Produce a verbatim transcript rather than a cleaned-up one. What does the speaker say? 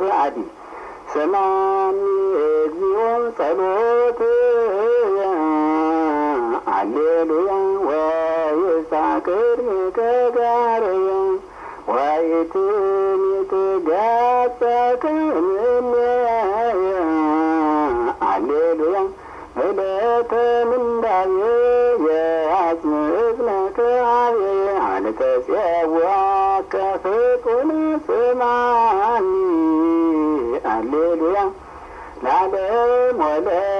አዲ ሰማኒ እግዚኦ ጸሎት አሌሉያ ወይሳክር ከጋርያ ወይትሚት ጋጸክምያ አሌሉያ በለተ ምንዳዬ የአጽምዝነከ አብየ አልተጼዋ ከፍጡን ስማኒ አሌሉያ ለዓለም ወለ